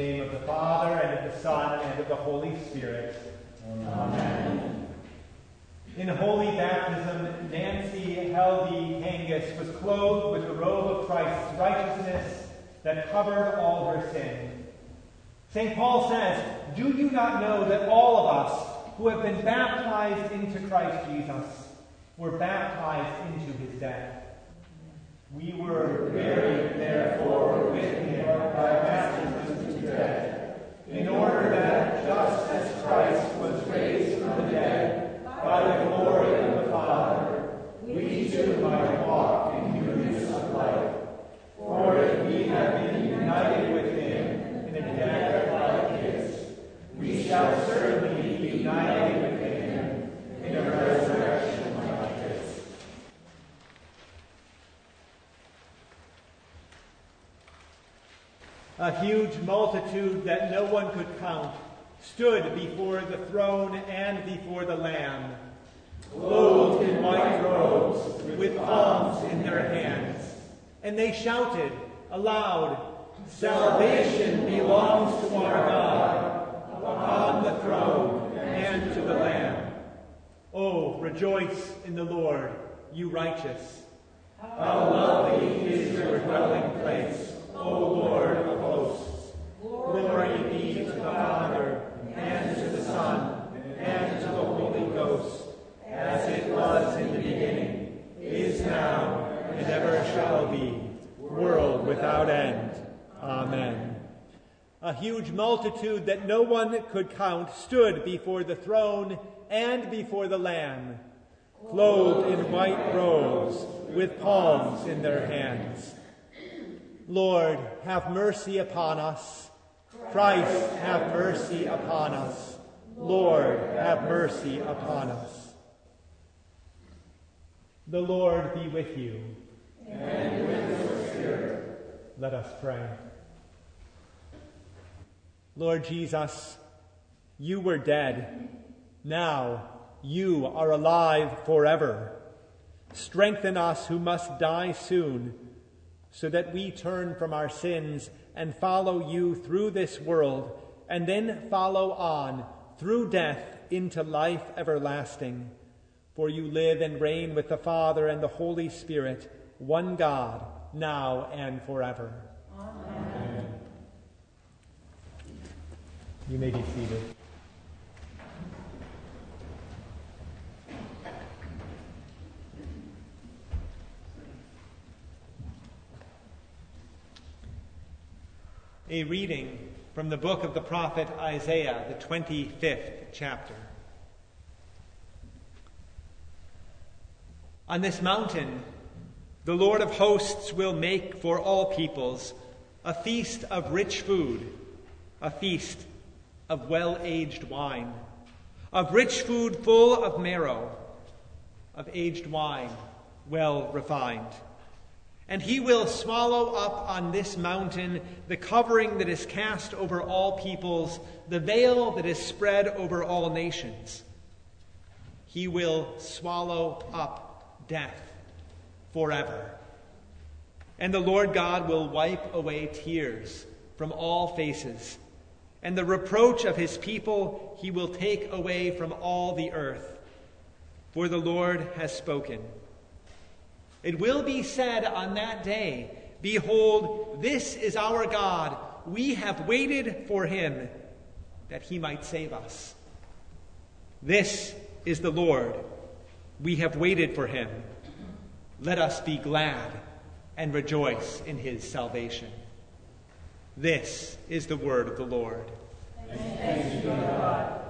name of the Father, and of the Son, and of the Holy Spirit. Amen. In holy baptism, Nancy Heldy Kangas was clothed with the robe of Christ's righteousness that covered all her sin. St. Paul says, "Do you not know that all of us who have been baptized into Christ Jesus were baptized into his death? We were buried, therefore, with him by baptism into death, in order that, just as Christ was raised from the dead by the glory of the Father, we too might walk in newness of life. For if we have been united with him in a death like his, we shall certainly be united with him in a resurrection like this." A huge multitude that no one could count stood before the throne and before the Lamb, clothed in white robes, with palms in their hands. And they shouted aloud, "Salvation belongs to our God, upon the throne and to the Lamb. Oh, rejoice in the Lord, you righteous. How lovely is your dwelling place, O Lord of hosts. Glory be to the Father, and to the Son, and to the Holy Ghost, as it was in the beginning, is now, and ever shall be, world without end. Amen." A huge multitude that no one could count stood before the throne and before the Lamb, clothed in white robes, with palms in their hands. Lord, have mercy upon us. Christ, have mercy upon us. Lord, have mercy upon us. The Lord be with you. And with your spirit. Let us pray. Lord Jesus, you were dead. Now you are alive forever. Strengthen us who must die soon, so that we turn from our sins and follow you through this world, and then follow on through death into life everlasting. For you live and reign with the Father and the Holy Spirit, one God, now and forever. Amen. You may be seated. A reading from the book of the prophet Isaiah, the 25th chapter. On this mountain, the Lord of hosts will make for all peoples a feast of rich food, a feast of well-aged wine, of rich food full of marrow, of aged wine well refined. And he will swallow up on this mountain the covering that is cast over all peoples, the veil that is spread over all nations. He will swallow up death forever. And the Lord God will wipe away tears from all faces, and the reproach of his people he will take away from all the earth. For the Lord has spoken. It will be said on that day, "Behold, this is our God. We have waited for him, that he might save us. This is the Lord. We have waited for him. Let us be glad and rejoice in his salvation." This is the word of the Lord. Thanks be to God.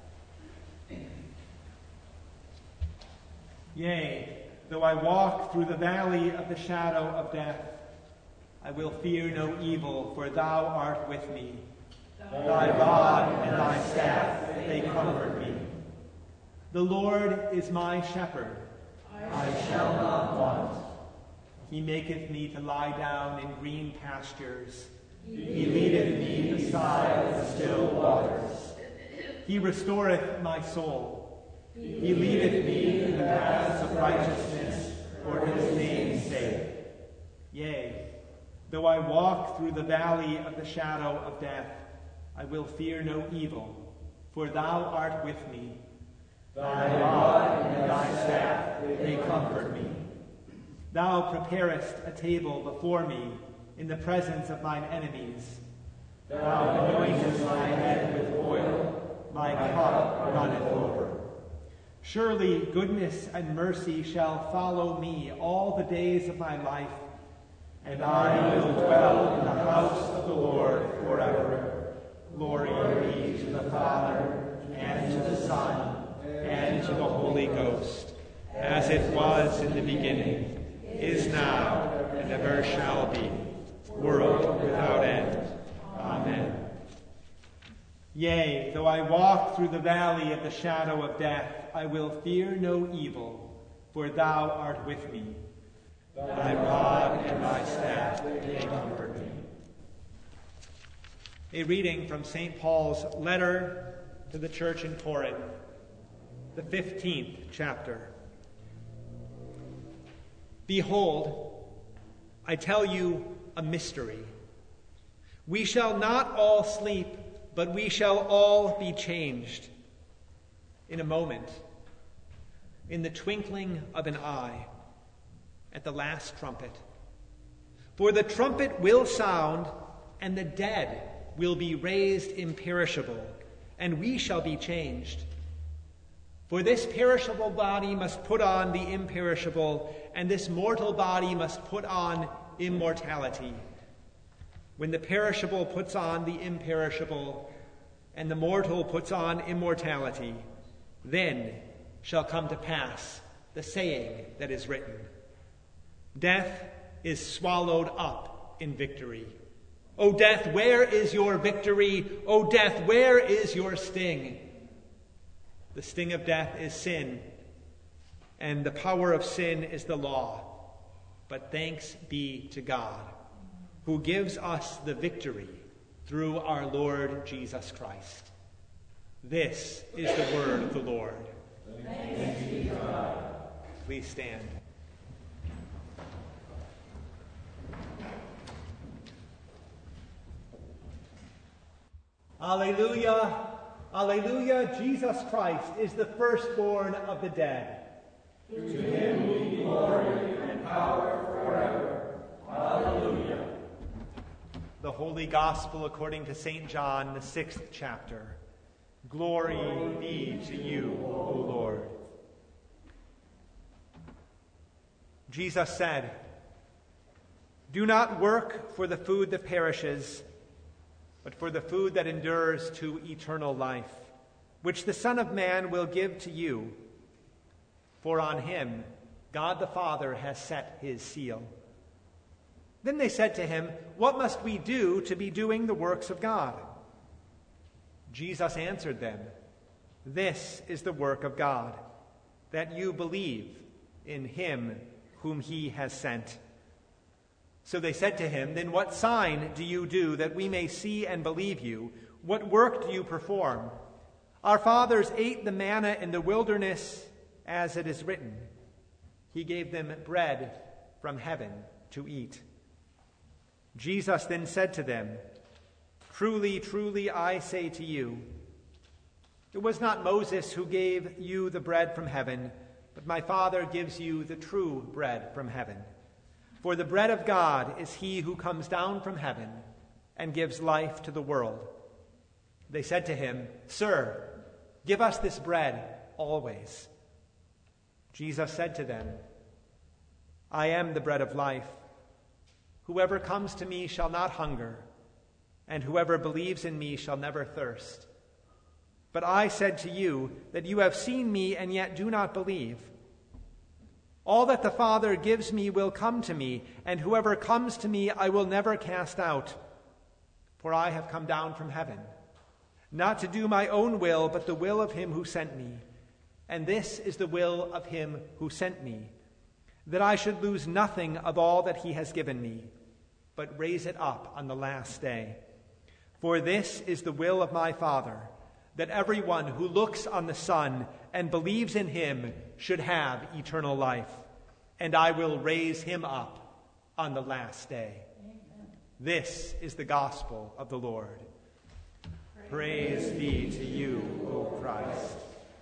Yea, though I walk through the valley of the shadow of death, I will fear no evil, for thou art with me. Thy rod and thy staff, they comfort me. The Lord is my shepherd. I shall not want. He maketh me to lie down in green pastures. He leadeth me beside the still waters. He restoreth my soul. He leadeth me in the paths of righteousness for his name's sake. Yea, though I walk through the valley of the shadow of death, I will fear no evil, for thou art with me. Thy rod and thy staff, they comfort me. Thou preparest a table before me in the presence of mine enemies. Thou anointest my head with oil, My cup runneth over. Surely goodness and mercy shall follow me all the days of my life, and I will dwell in the house of the Lord forever. Glory be to the Father, and to the Son, and to the Holy Ghost, as it was in the beginning, is now, and ever shall be, world without end. Amen. Yea, though I walk through the valley of the shadow of death, I will fear no evil, for thou art with me. Thy rod and thy staff, they comfort me. A reading from St. Paul's letter to the church in Corinth, the 15th chapter. Behold, I tell you a mystery. We shall not all sleep, but we shall all be changed. In a moment, in the twinkling of an eye, at the last trumpet. For the trumpet will sound, and the dead will be raised imperishable, and we shall be changed. For this perishable body must put on the imperishable, and this mortal body must put on immortality. When the perishable puts on the imperishable, and the mortal puts on immortality, then shall come to pass the saying that is written, Death is swallowed up in victory. O death, where is your victory? O death, where is your sting? The sting of death is sin, and the power of sin is the law. But thanks be to God, who gives us the victory through our Lord Jesus Christ. This is the word of the Lord. Thanks be to God. Please stand. Alleluia, alleluia, Jesus Christ is the firstborn of the dead. To him be glory and power forever. Alleluia. The Holy Gospel according to St. John, the 6th chapter. Glory be to you, O Lord. Jesus said, Do not work for the food that perishes, but for the food that endures to eternal life, which the Son of Man will give to you. For on him God the Father has set his seal. Then they said to him, What must we do to be doing the works of God? Jesus answered them, This is the work of God, that you believe in him whom he has sent. So they said to him, Then what sign do you do that we may see and believe you? What work do you perform? Our fathers ate the manna in the wilderness, as it is written, He gave them bread from heaven to eat. Jesus then said to them, Truly, truly, I say to you, it was not Moses who gave you the bread from heaven, but my Father gives you the true bread from heaven. For the bread of God is he who comes down from heaven and gives life to the world. They said to him, Sir, give us this bread always. Jesus said to them, I am the bread of life. Whoever comes to me shall not hunger, and whoever believes in me shall never thirst. But I said to you that you have seen me and yet do not believe. All that the Father gives me will come to me, and whoever comes to me I will never cast out. For I have come down from heaven, not to do my own will, but the will of him who sent me. And this is the will of him who sent me, that I should lose nothing of all that he has given me, but raise it up on the last day. For this is the will of my Father, that everyone who looks on the Son and believes in him should have eternal life, and I will raise him up on the last day. Amen. This is the gospel of the Lord. Praise be to you, O Christ.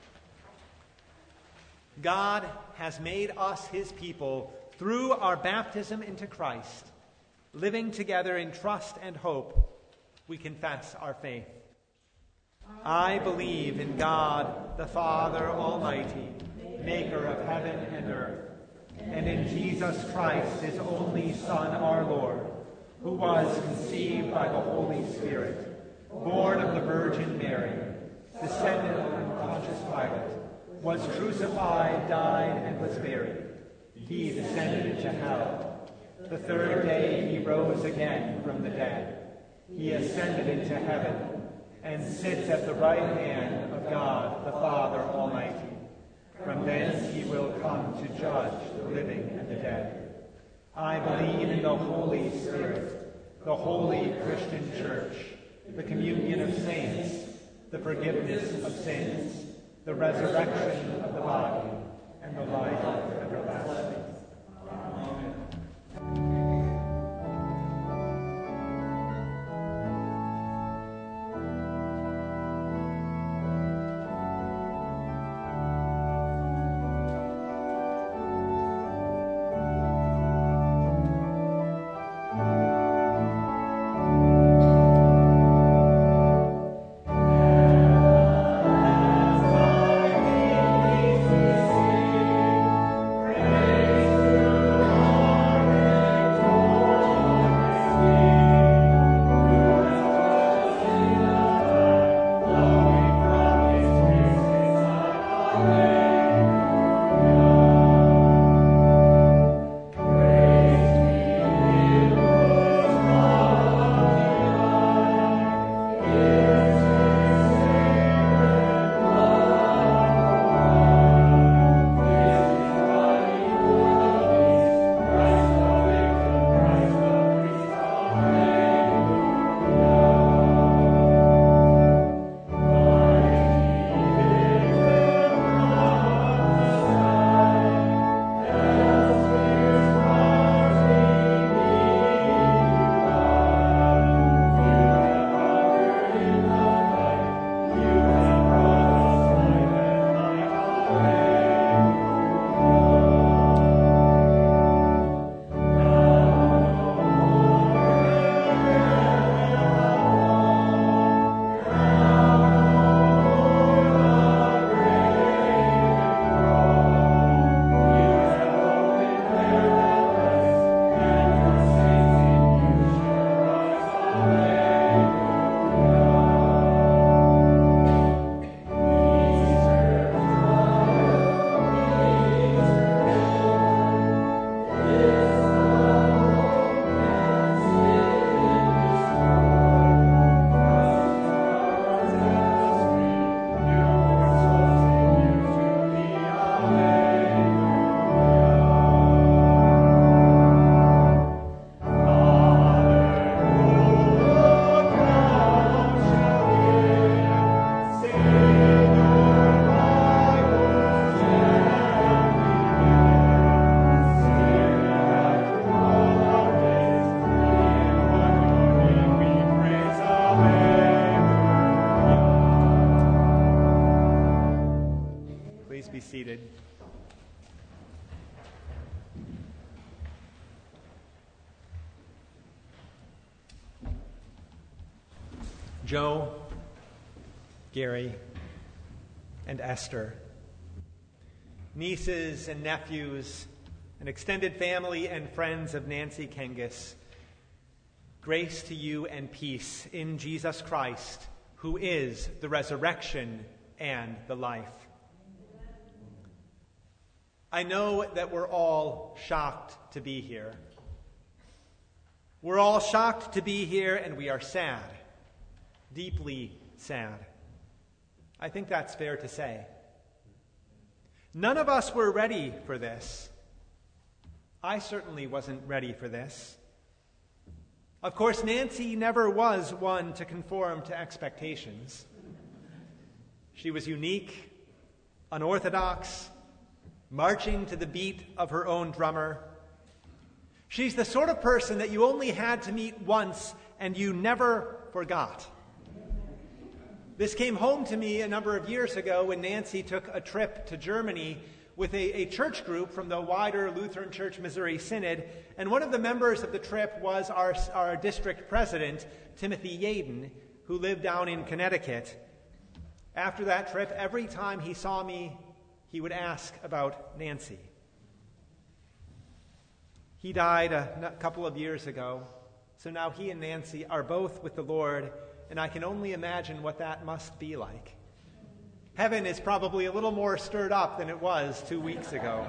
God has made us his people through our baptism into Christ. Living together in trust and hope, we confess our faith. I believe in God, the Father Almighty, maker of heaven and earth, and in Jesus Christ, his only Son, our Lord, who was conceived by the Holy Spirit, born of the Virgin Mary, descended from Pontius Pilate, was crucified, died, and was buried. He descended into hell. The third day he rose again from the dead. He ascended into heaven and sits at the right hand of God, the Father Almighty. From thence he will come to judge the living and the dead. I believe in the Holy Spirit, the holy Christian Church, the communion of saints, the forgiveness of sins, the resurrection of the body, and the life everlasting. Amen. Seated. Joe, Gary, and Esther, nieces and nephews, and extended family and friends of Nancy Kengis, grace to you and peace in Jesus Christ, who is the resurrection and the life. I know that we're all shocked to be here. We're all shocked to be here, and we are sad, deeply sad. I think that's fair to say. None of us were ready for this. I certainly wasn't ready for this. Of course, Nancy never was one to conform to expectations. She was unique, unorthodox, marching to the beat of her own drummer. She's the sort of person that you only had to meet once and you never forgot. This came home to me a number of years ago when Nancy took a trip to Germany with a church group from the wider Lutheran Church Missouri Synod, and one of the members of the trip was our district president, Timothy Yaden, who lived down in Connecticut. After that trip, every time he saw me, he would ask about Nancy. He died a couple of years ago, so now he and Nancy are both with the Lord, and I can only imagine what that must be like. Heaven is probably a little more stirred up than it was 2 weeks ago.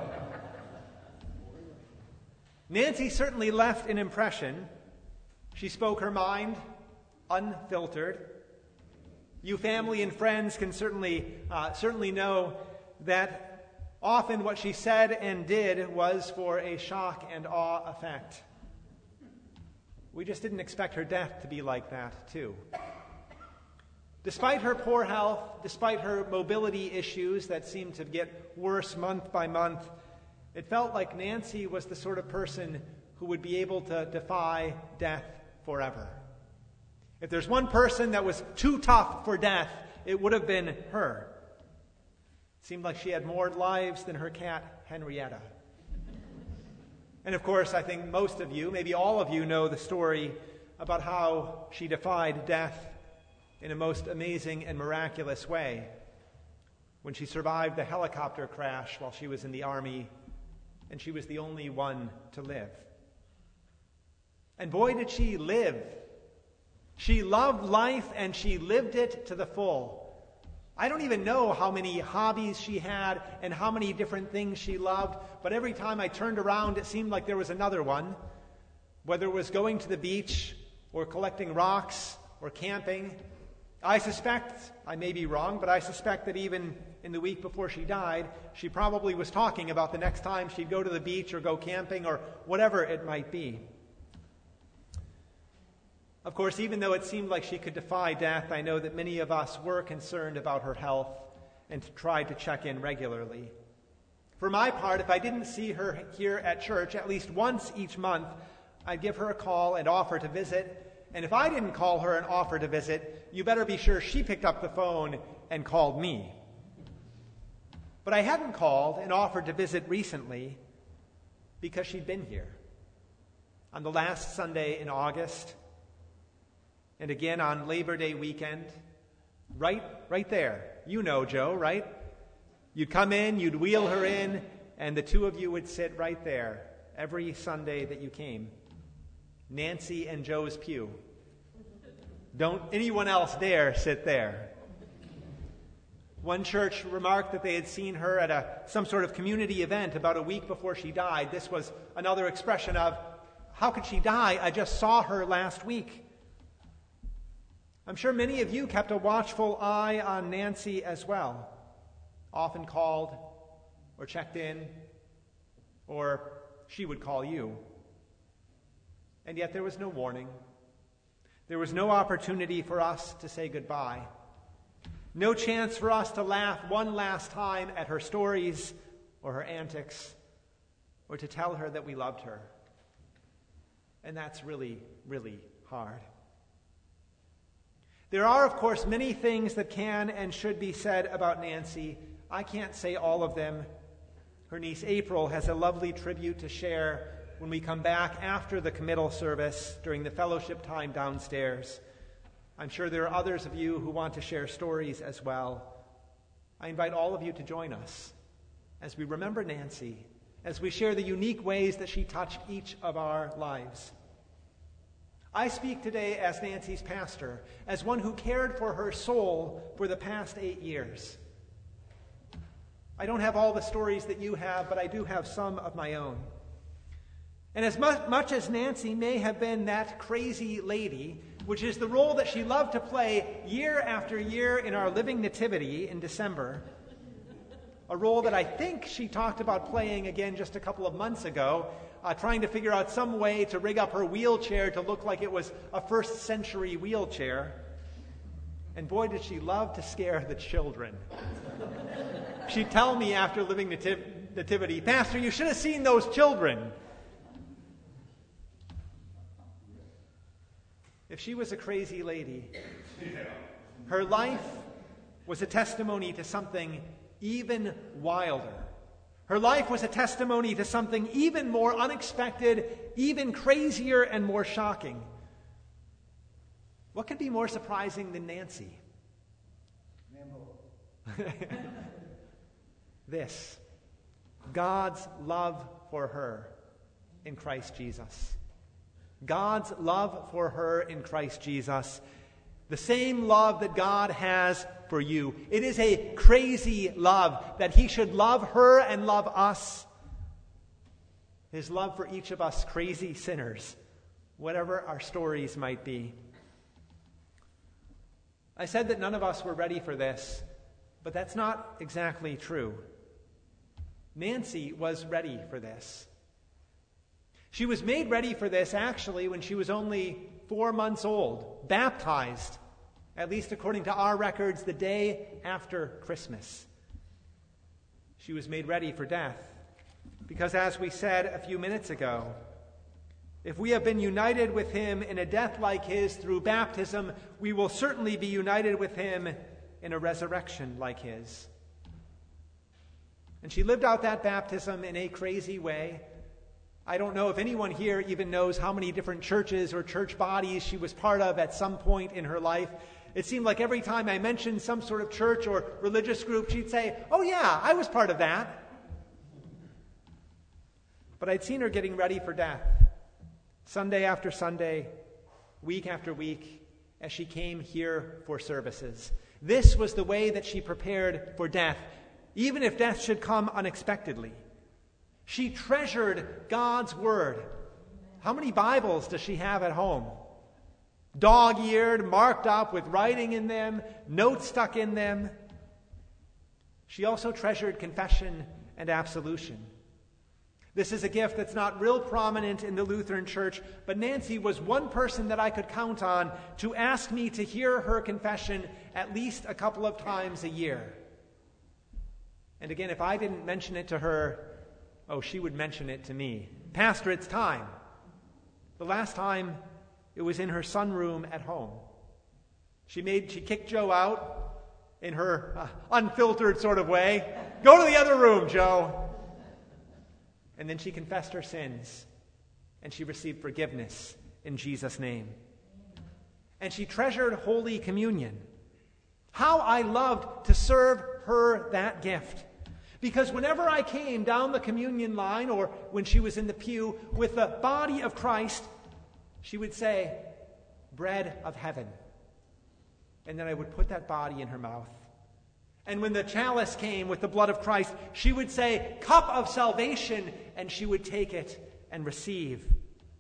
Nancy certainly left an impression. She spoke her mind, unfiltered. You family and friends can certainly know that often what she said and did was for a shock and awe effect. We just didn't expect her death to be like that, too. Despite her poor health, despite her mobility issues that seemed to get worse month by month, it felt like Nancy was the sort of person who would be able to defy death forever. If there's one person that was too tough for death, it would have been her. It seemed like she had more lives than her cat, Henrietta. And of course, I think most of you, maybe all of you, know the story about how she defied death in a most amazing and miraculous way when she survived the helicopter crash while she was in the Army, and she was the only one to live. And boy, did she live. She loved life, and she lived it to the full. I don't even know how many hobbies she had and how many different things she loved, but every time I turned around, it seemed like there was another one, whether it was going to the beach or collecting rocks or camping. I suspect, I may be wrong, but I suspect that even in the week before she died, she probably was talking about the next time she'd go to the beach or go camping or whatever it might be. Of course, even though it seemed like she could defy death, I know that many of us were concerned about her health and tried to check in regularly. For my part, if I didn't see her here at church at least once each month, I'd give her a call and offer to visit. And if I didn't call her and offer to visit, you better be sure she picked up the phone and called me. But I hadn't called and offered to visit recently because she'd been here. On the last Sunday in August, and again on Labor Day weekend, right there. You know Joe, right? You'd come in, you'd wheel her in, and the two of you would sit right there every Sunday that you came. Nancy and Joe's pew. Don't anyone else dare sit there. One church remarked that they had seen her at some sort of community event about a week before she died. This was another expression of, how could she die? I just saw her last week. I'm sure many of you kept a watchful eye on Nancy as well, often called or checked in, or she would call you. And yet there was no warning. There was no opportunity for us to say goodbye. No chance for us to laugh one last time at her stories or her antics, or to tell her that we loved her. And that's really, really hard. There are, of course, many things that can and should be said about Nancy. I can't say all of them. Her niece April has a lovely tribute to share when we come back after the committal service during the fellowship time downstairs. I'm sure there are others of you who want to share stories as well. I invite all of you to join us as we remember Nancy, as we share the unique ways that she touched each of our lives. I speak today as Nancy's pastor, as one who cared for her soul for the past 8 years. I don't have all the stories that you have, but I do have some of my own. And as much as Nancy may have been that crazy lady, which is the role that she loved to play year after year in our Living Nativity in December, a role that I think she talked about playing again just a couple of months ago, trying to figure out some way to rig up her wheelchair to look like it was a first century wheelchair. And boy, did she love to scare the children. She'd tell me after Living Nativity, "Pastor, you should have seen those children." If she was a crazy lady, her life was a testimony to something even wilder. Her life was a testimony to something even more unexpected, even crazier, and more shocking. What could be more surprising than Nancy? This: God's love for her in Christ Jesus. God's love for her in Christ Jesus. The same love that God has for you. It is a crazy love that he should love her and love us. His love for each of us crazy sinners, whatever our stories might be. I said that none of us were ready for this, but that's not exactly true. Nancy was ready for this. She was made ready for this, actually, when she was only 4 months old, baptized, at least according to our records, the day after Christmas. She was made ready for death, because as we said a few minutes ago, if we have been united with him in a death like his through baptism, we will certainly be united with him in a resurrection like his. And she lived out that baptism in a crazy way. I don't know if anyone here even knows how many different churches or church bodies she was part of at some point in her life. It seemed like every time I mentioned some sort of church or religious group, she'd say, "Oh yeah, I was part of that." But I'd seen her getting ready for death, Sunday after Sunday, week after week, as she came here for services. This was the way that she prepared for death, even if death should come unexpectedly. She treasured God's word. How many Bibles does she have at home? Dog-eared, marked up with writing in them, notes stuck in them. She also treasured confession and absolution. This is a gift that's not real prominent in the Lutheran Church, but Nancy was one person that I could count on to ask me to hear her confession at least a couple of times a year. And again, if I didn't mention it to her, she would mention it to me. "Pastor, it's time." The last time, it was in her sunroom at home. She kicked Joe out in her unfiltered sort of way. "Go to the other room, Joe." And then she confessed her sins, and she received forgiveness in Jesus' name. And she treasured Holy Communion. How I loved to serve her that gift. Because whenever I came down the communion line, or when she was in the pew with the body of Christ, she would say, "Bread of heaven." And then I would put that body in her mouth. And when the chalice came with the blood of Christ, she would say, "Cup of salvation," and she would take it and receive.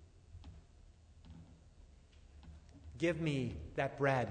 Give me that bread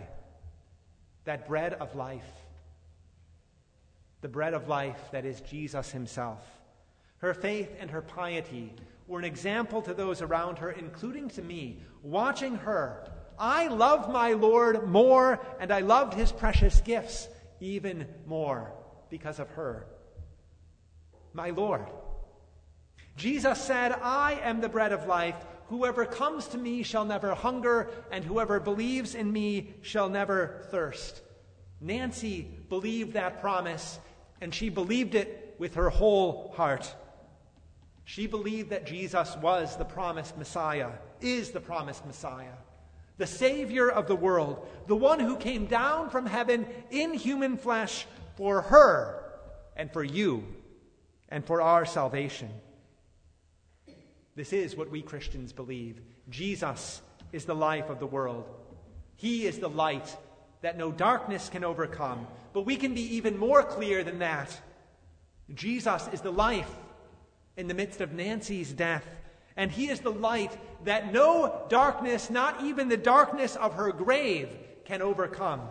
of life. The bread of life that is Jesus himself. Her faith and her piety were an example to those around her, including to me. Watching her, I loved my Lord more, and I loved his precious gifts even more because of her. My Lord. Jesus said, "I am the bread of life. Whoever comes to me shall never hunger, and whoever believes in me shall never thirst." Nancy believed that promise, and she believed it with her whole heart. She believed that Jesus was the promised Messiah, is the promised Messiah, the Savior of the world, the one who came down from heaven in human flesh for her and for you and for our salvation. This is what we Christians believe. Jesus is the life of the world. He is the light that no darkness can overcome. But we can be even more clear than that. Jesus is the life in the midst of Nancy's death. And he is the light that no darkness, not even the darkness of her grave, can overcome.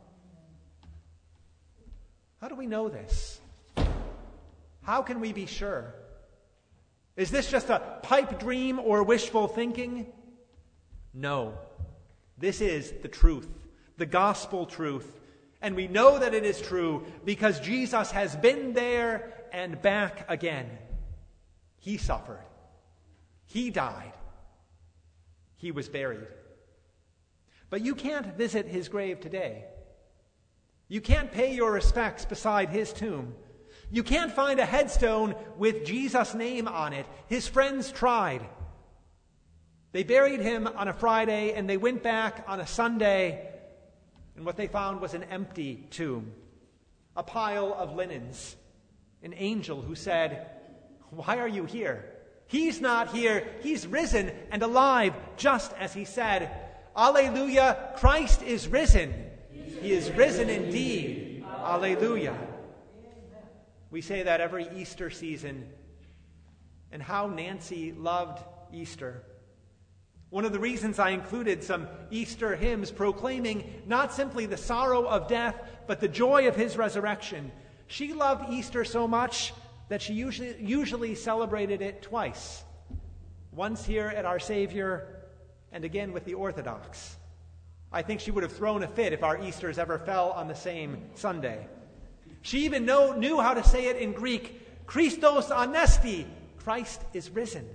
How do we know this? How can we be sure? Is this just a pipe dream or wishful thinking? No. This is the truth, the gospel truth. And we know that it is true because Jesus has been there and back again. He suffered. He died. He was buried. But you can't visit his grave today. You can't pay your respects beside his tomb. You can't find a headstone with Jesus' name on it. His friends tried. They buried him on a Friday and they went back on a Sunday, and what they found was an empty tomb, a pile of linens, an angel who said, "Why are you here? He's not here. He's risen and alive, just as he said. Alleluia, Christ is risen. He is risen indeed. Alleluia." We say that every Easter season. And how Nancy loved Easter. One of the reasons I included some Easter hymns proclaiming not simply the sorrow of death, but the joy of his resurrection. She loved Easter so much that she usually celebrated it twice. Once here at Our Savior, and again with the Orthodox. I think she would have thrown a fit if our Easters ever fell on the same Sunday. She even knew how to say it in Greek, Christos anesti, Christ is risen.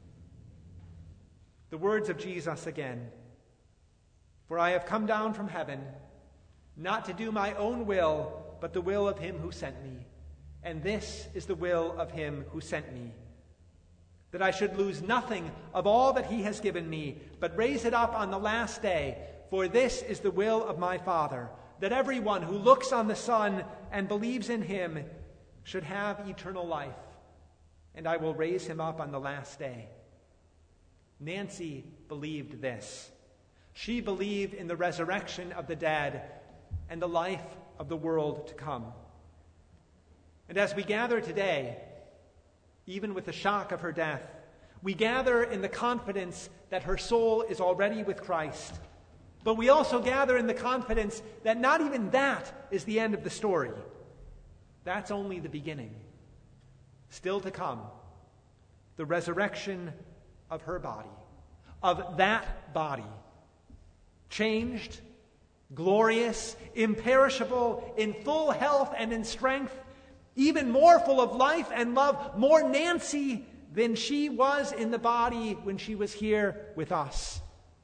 The words of Jesus again, "For I have come down from heaven, not to do my own will, but the will of him who sent me. And this is the will of him who sent me, that I should lose nothing of all that he has given me, but raise it up on the last day. For this is the will of my Father, that everyone who looks on the Son and believes in him should have eternal life, and I will raise him up on the last day." Nancy believed this. She believed in the resurrection of the dead and the life of the world to come. And as we gather today, even with the shock of her death, we gather in the confidence that her soul is already with Christ. But we also gather in the confidence that not even that is the end of the story. That's only the beginning. Still to come, the resurrection of her body, of that body, changed, glorious, imperishable, in full health and in strength, even more full of life and love, more Nancy than she was in the body when she was here with us.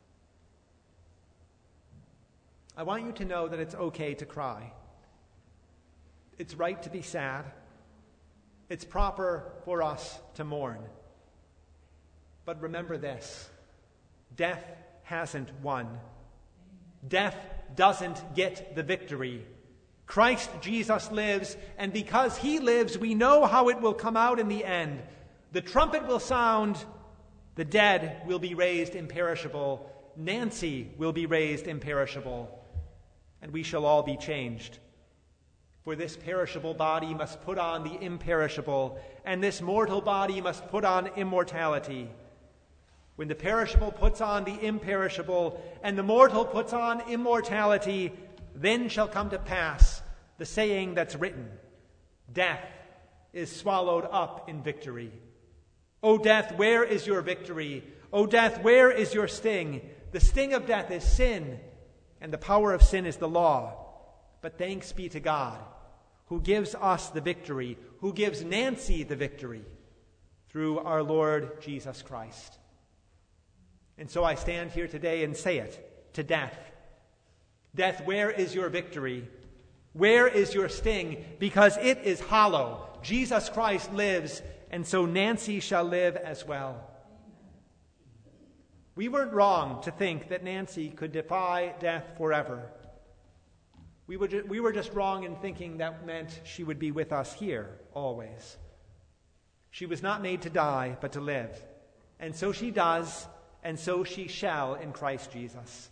I want you to know that it's okay to cry. It's right to be sad. It's proper for us to mourn. But remember this: death hasn't won. Death doesn't get the victory. Christ Jesus lives, and because he lives, we know how it will come out in the end. The trumpet will sound, the dead will be raised imperishable, Nancy will be raised imperishable, and we shall all be changed. For this perishable body must put on the imperishable, and this mortal body must put on immortality. When the perishable puts on the imperishable, and the mortal puts on immortality, then shall come to pass the saying that's written, "Death is swallowed up in victory." O death, where is your victory? O death, where is your sting? The sting of death is sin, and the power of sin is the law. But thanks be to God, who gives us the victory, who gives Nancy the victory, through our Lord Jesus Christ. And so I stand here today and say it to death. Death, where is your victory? Where is your sting? Because it is hollow. Jesus Christ lives, and so Nancy shall live as well. We weren't wrong to think that Nancy could defy death forever. We were just wrong in thinking that meant she would be with us here always. She was not made to die, but to live. And so she does, and so she shall in Christ Jesus.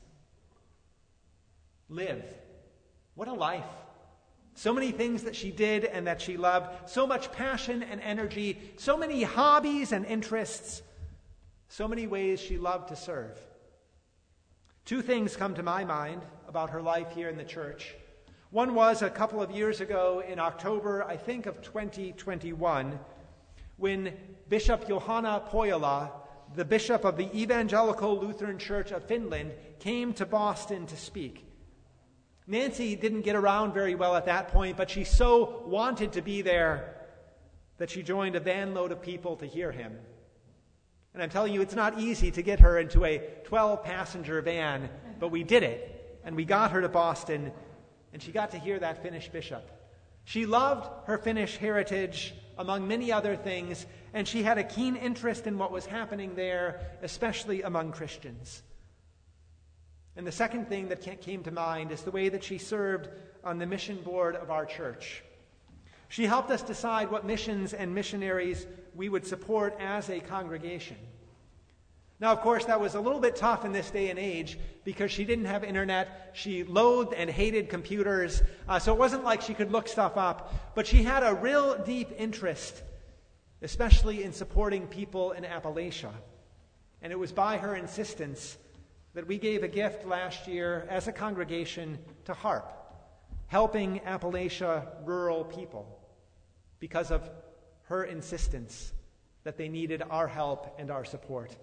Live. What a life. So many things that she did and that she loved. So much passion and energy. So many hobbies and interests. So many ways she loved to serve. Two things come to my mind about her life here in the church. One was a couple of years ago in October, I think of 2021, when Bishop Johanna Pohjola, the bishop of the Evangelical Lutheran Church of Finland, came to Boston to speak. Nancy didn't get around very well at that point, but she so wanted to be there that she joined a van load of people to hear him. And I'm telling you, it's not easy to get her into a 12-passenger van, but we did it, and we got her to Boston, and she got to hear that Finnish bishop. She loved her Finnish heritage, among many other things, and she had a keen interest in what was happening there, especially among Christians. And the second thing that came to mind is the way that she served on the mission board of our church. She helped us decide what missions and missionaries we would support as a congregation. Now, of course, that was a little bit tough in this day and age because she didn't have internet. She loathed and hated computers, so it wasn't like she could look stuff up. But she had a real deep interest, especially in supporting people in Appalachia. And it was by her insistence that we gave a gift last year as a congregation to HARP, helping Appalachia rural people, because of her insistence that they needed our help and our support.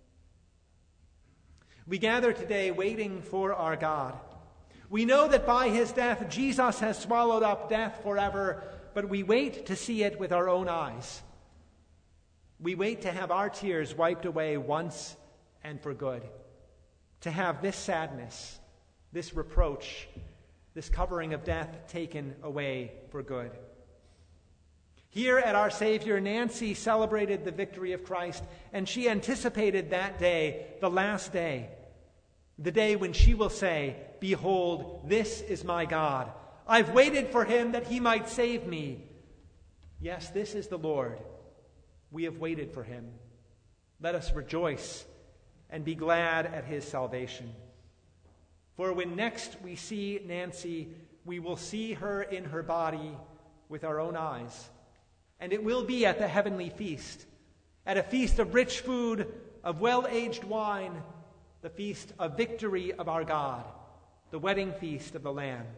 We gather today waiting for our God. We know that by his death, Jesus has swallowed up death forever, but we wait to see it with our own eyes. We wait to have our tears wiped away once and for good, to have this sadness, this reproach, this covering of death taken away for good. Here at Our Savior, Nancy celebrated the victory of Christ, and she anticipated that day, the last day, the day when she will say, "Behold, this is my God. I've waited for him that he might save me." Yes, this is the Lord. We have waited for him. Let us rejoice and be glad at his salvation. For when next we see Nancy, we will see her in her body with our own eyes. And it will be at the heavenly feast, at a feast of rich food, of well-aged wine, the feast of victory of our God, the wedding feast of the Lamb.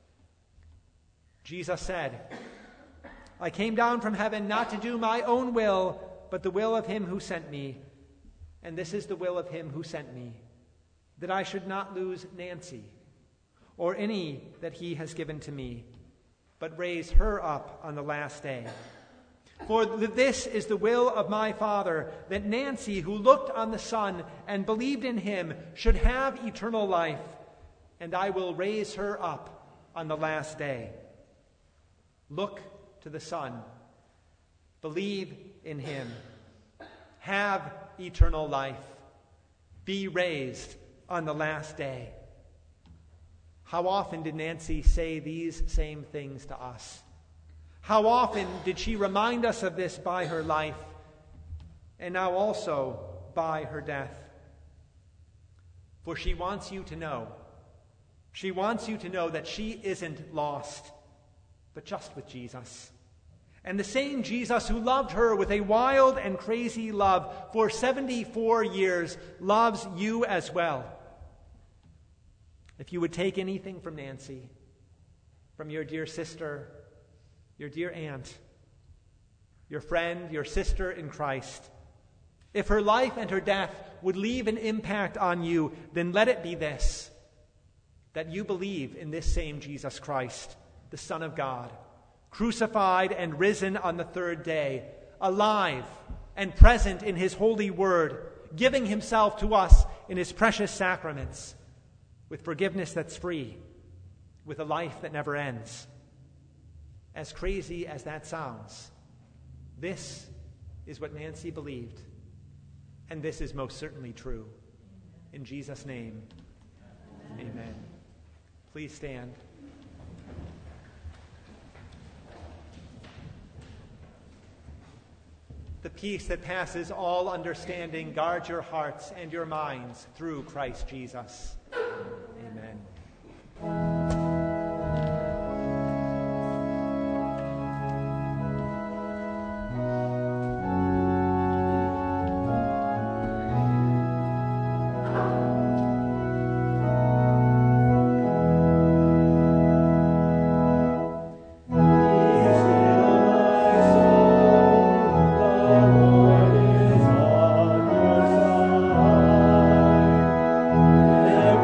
Jesus said, "I came down from heaven not to do my own will, but the will of him who sent me. And this is the will of him who sent me, that I should not lose Nancy, or any that he has given to me, but raise her up on the last day. For this is the will of my Father, that Nancy, who looked on the Son and believed in him, should have eternal life, and I will raise her up on the last day." Look to the Son. Believe in him. Have eternal life. Be raised on the last day. How often did Nancy say these same things to us? How often did she remind us of this by her life, and now also by her death? For she wants you to know. She wants you to know that she isn't lost, but just with Jesus. And the same Jesus who loved her with a wild and crazy love for 74 years loves you as well. If you would take anything from Nancy, from your dear sister, your dear aunt, your friend, your sister in Christ, if her life and her death would leave an impact on you, then let it be this: that you believe in this same Jesus Christ, the Son of God, crucified and risen on the third day, alive and present in his holy word, giving himself to us in his precious sacraments, with forgiveness that's free, with a life that never ends. As crazy as that sounds, this is what Nancy believed, and this is most certainly true. In Jesus' name, amen. Please stand. The peace that passes all understanding guard your hearts and your minds through Christ Jesus. Amen. Every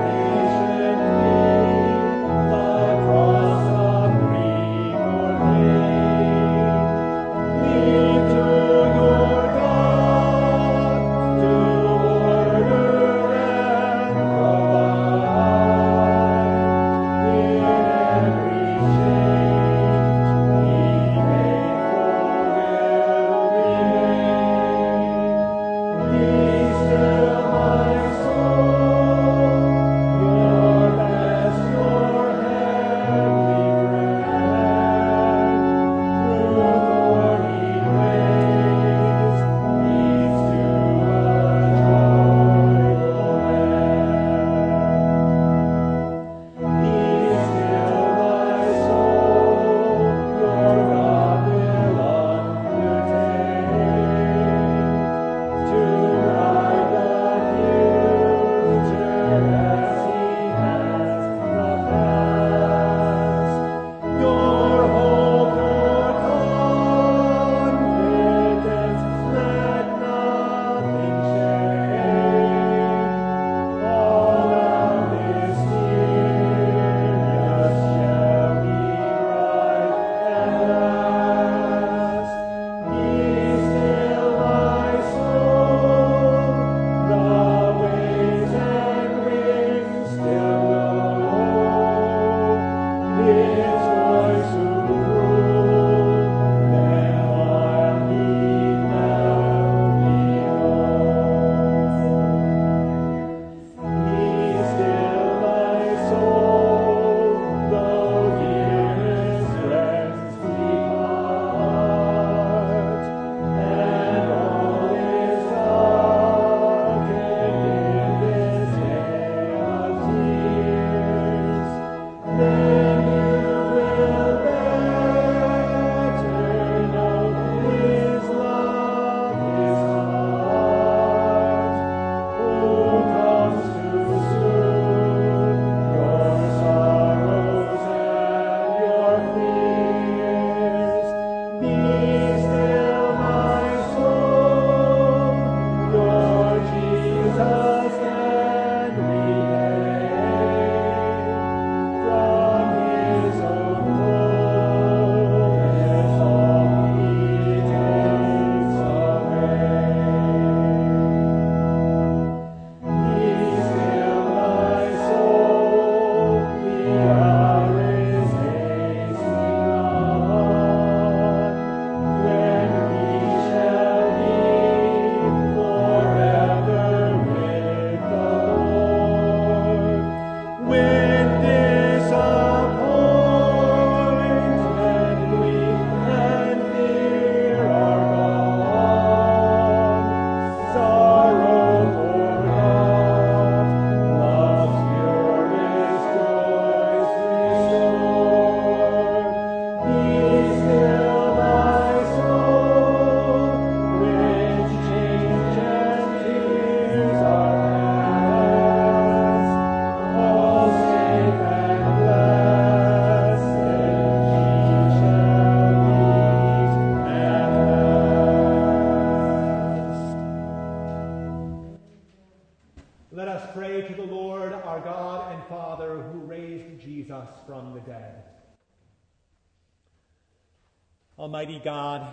Almighty God,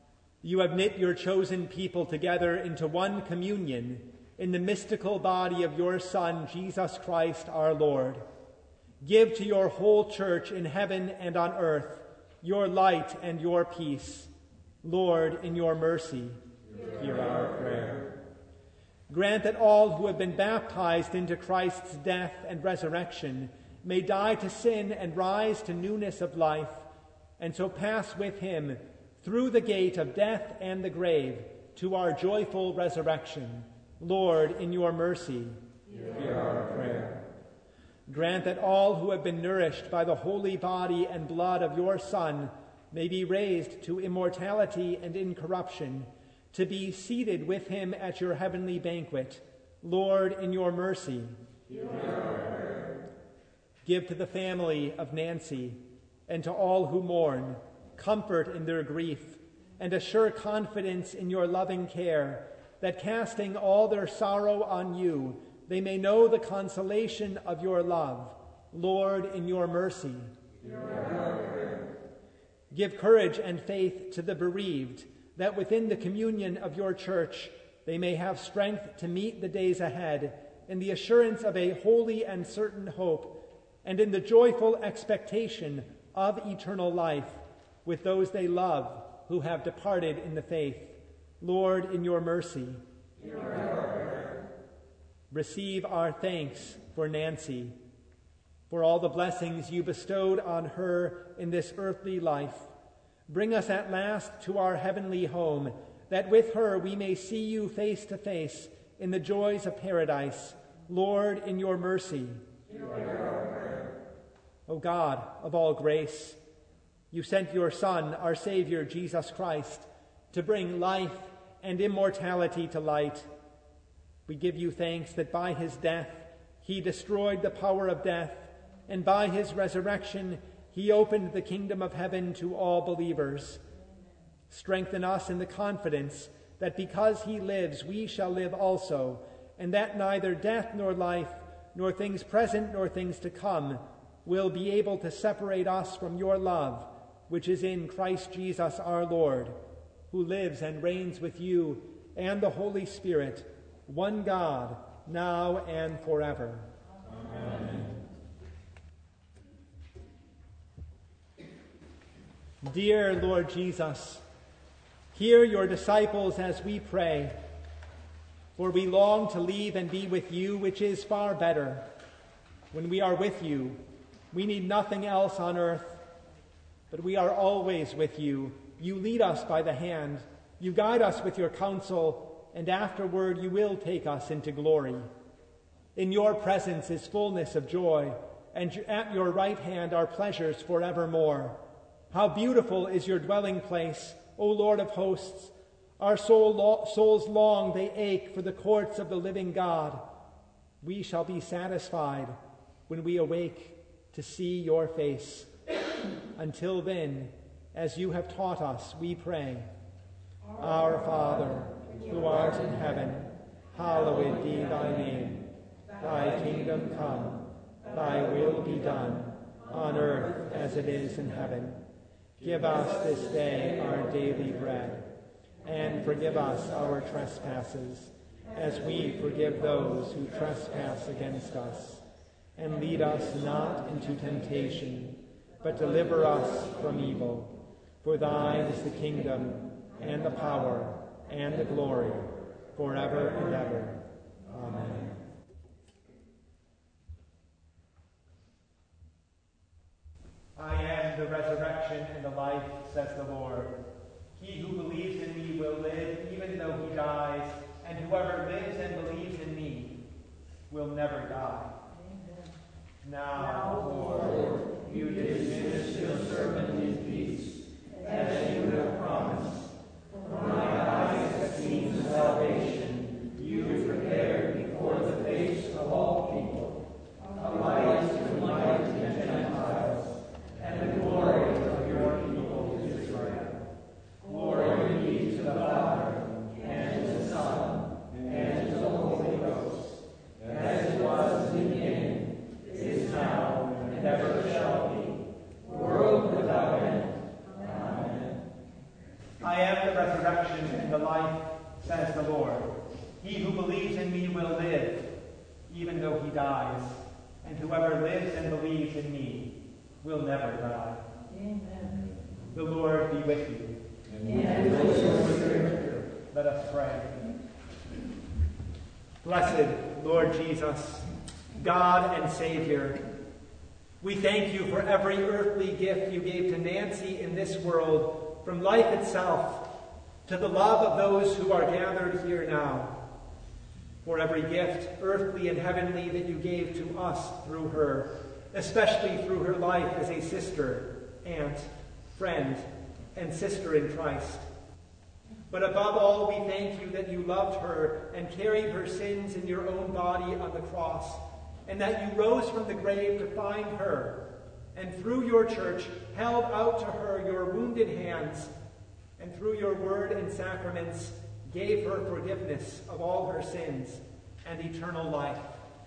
you have knit your chosen people together into one communion in the mystical body of your Son, Jesus Christ our Lord. Give to your whole church in heaven and on earth your light and your peace. Lord, in your mercy, hear our prayer. Grant that all who have been baptized into Christ's death and resurrection may die to sin and rise to newness of life, and so pass with him through the gate of death and the grave to our joyful resurrection. Lord, in your mercy, hear our prayer. Grant that all who have been nourished by the holy body and blood of your Son may be raised to immortality and incorruption, to be seated with him at your heavenly banquet. Lord, in your mercy, hear our prayer. Give to the family of Nancy and to all who mourn comfort in their grief, and a sure confidence in your loving care, that casting all their sorrow on you, they may know the consolation of your love. Lord, in your mercy, hear our prayer. Give courage and faith to the bereaved, that within the communion of your church they may have strength to meet the days ahead in the assurance of a holy and certain hope, and in the joyful expectation of eternal life, with those they love who have departed in the faith. Lord, in your mercy, hear our prayer. Receive our thanks for Nancy, for all the blessings you bestowed on her in this earthly life. Bring us at last to our heavenly home, that with her we may see you face to face in the joys of paradise. Lord, in your mercy, hear our prayer. O God of all grace, you sent your Son, our Savior, Jesus Christ, to bring life and immortality to light. We give you thanks that by his death he destroyed the power of death, and by his resurrection he opened the kingdom of heaven to all believers. Strengthen us in the confidence that because he lives, we shall live also, and that neither death nor life, nor things present nor things to come, will be able to separate us from your love, which is in Christ Jesus our Lord, who lives and reigns with you and the Holy Spirit, one God, now and forever. Amen. Dear Lord Jesus, hear your disciples as we pray, for we long to leave and be with you, which is far better. When we are with you, we need nothing else on earth. But we are always with you. You lead us by the hand. You guide us with your counsel, and afterward you will take us into glory. In your presence is fullness of joy, and at your right hand are pleasures forevermore. How beautiful is your dwelling place, O Lord of hosts! Our souls long, they ache for the courts of the living God. We shall be satisfied when we awake to see your face. Until then, as you have taught us, we pray. Our Father, who art in heaven, hallowed be thy name. Thy kingdom come, thy will be done, on earth as it is in heaven. Give us this day our daily bread, and forgive us our trespasses, as we forgive those who trespass against us. And lead us not into temptation, but deliver us from evil. For thine is the kingdom, and the power, and the glory, forever and ever. Amen. I am the resurrection and the life, says the Lord. He who believes in me will live, even though he dies, and whoever lives and believes in me will never die. Now, Lord, you dismiss your servant in peace, as you have promised. For my eyes have seen the salvation you prepared before the face of all people, a light to enlighten the Gentiles, and the glory of your people Israel. Glory be to the Father, and to the Son, and to the Holy Ghost, as it was in the beginning, is now, and ever shall be, world resurrection and the life, says the Lord. He who believes in me will live, even though he dies, and whoever lives and believes in me will never die. Amen. The Lord be with you. And with your spirit. Let us pray. Blessed Lord Jesus, God and Savior, we thank you for every earthly gift you gave to Nancy in this world, from life itself to the love of those who are gathered here now. For every gift, earthly and heavenly, that you gave to us through her, especially through her life as a sister, aunt, friend, and sister in Christ. But above all, we thank you that you loved her and carried her sins in your own body on the cross, and that you rose from the grave to find her, and through your church held out to her your wounded hands, and through your word and sacraments gave her forgiveness of all her sins and eternal life.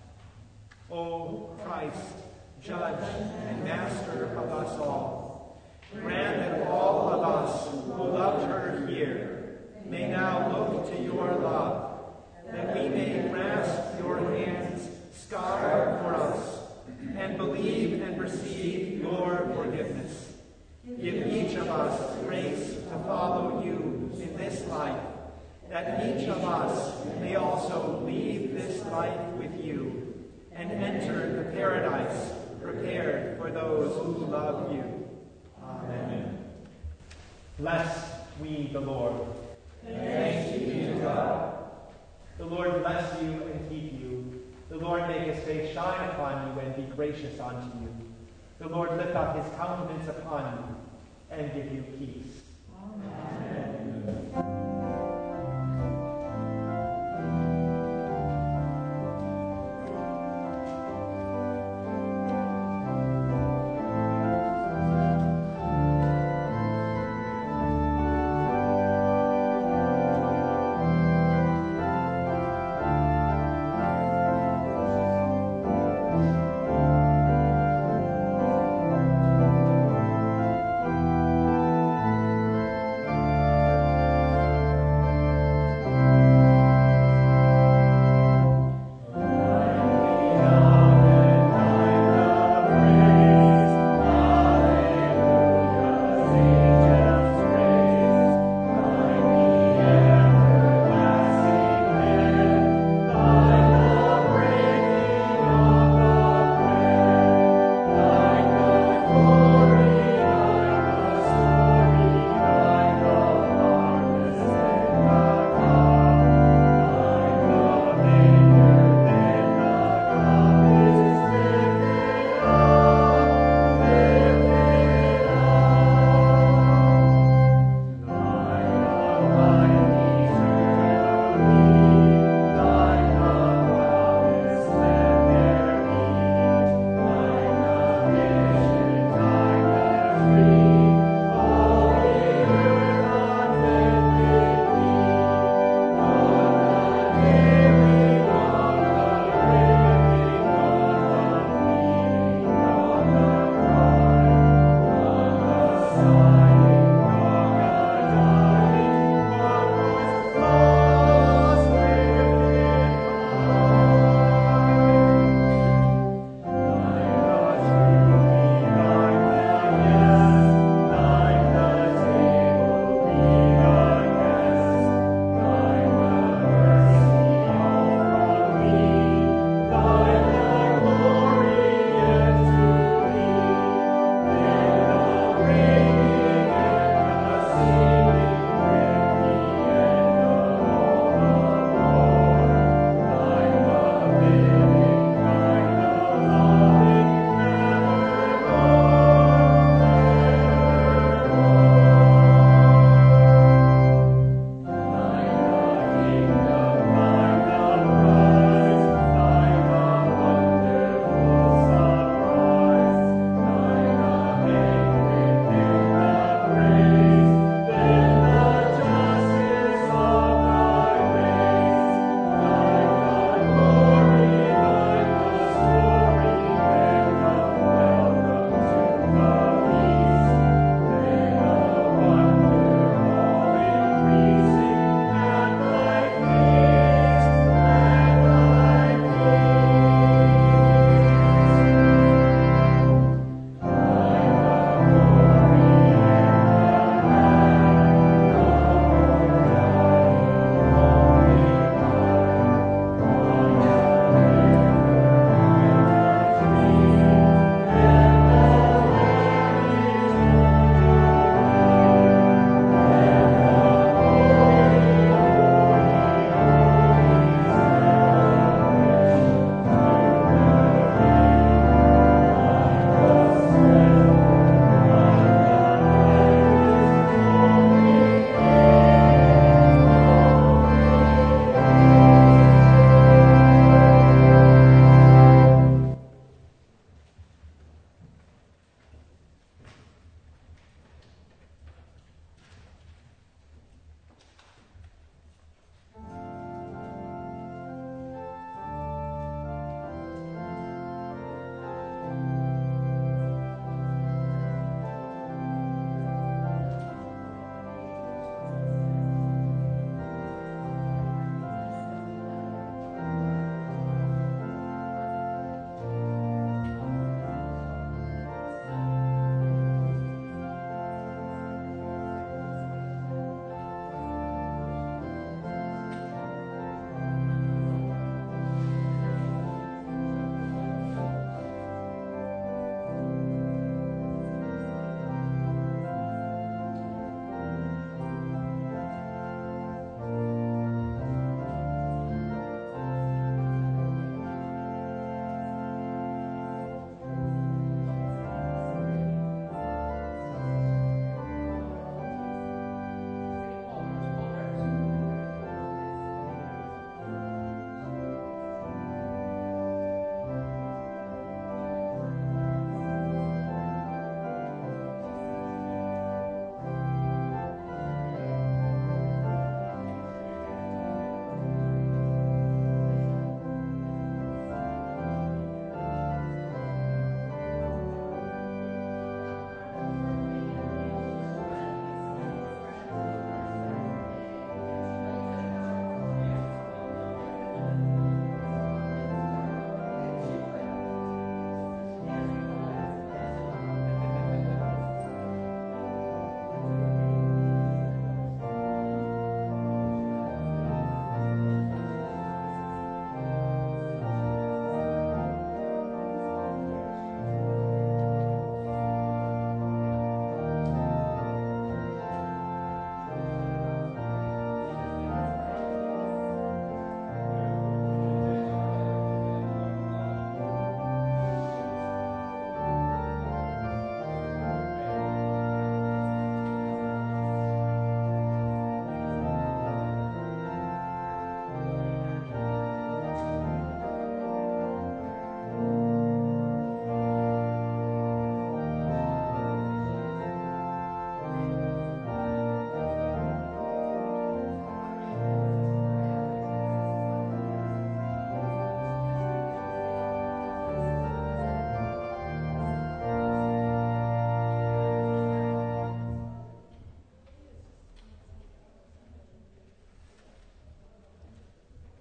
O Christ, Judge and Master of us all, grant that all of us who loved her here may now look to your love, that we may grasp your hands scarred for us, and believe and receive your forgiveness. Give each of us grace to follow you in this life, that each of us may also leave this life with you and enter the paradise prepared for those who love you. Amen. Bless we the Lord. Thanks be to God. The Lord bless you and keep you. The Lord make his face shine upon you and be gracious unto you. The Lord lift up his countenance upon you and give you peace.